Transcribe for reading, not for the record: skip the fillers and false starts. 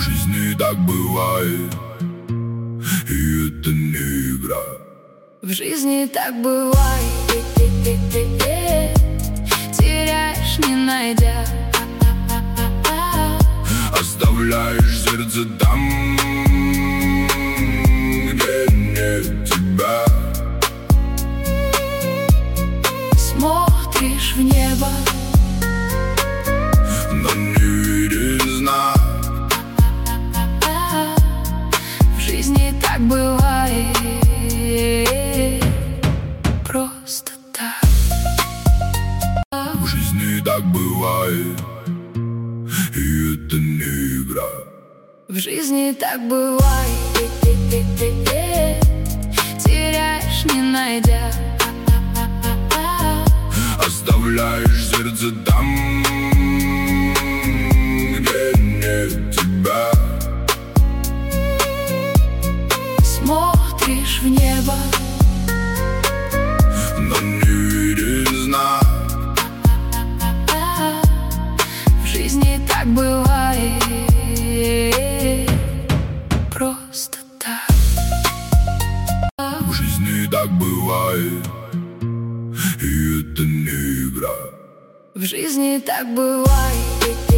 В жизни так бывает, и это не игра. В жизни так бывает, теряешь, не найдя, оставляешь сердце там, где нет тебя. Смотришь в небо, но не видишь знак. в жизни так бывает, просто так. В жизни так бывает, и это не игра. В жизни так бывает, теряешь, не найдя, оставляешь сердце там, где нет тебя. смотришь в небо, но не видишь знак. в жизни так бывает, просто так. В жизни так бывает, и это не игра. В жизни так бывает.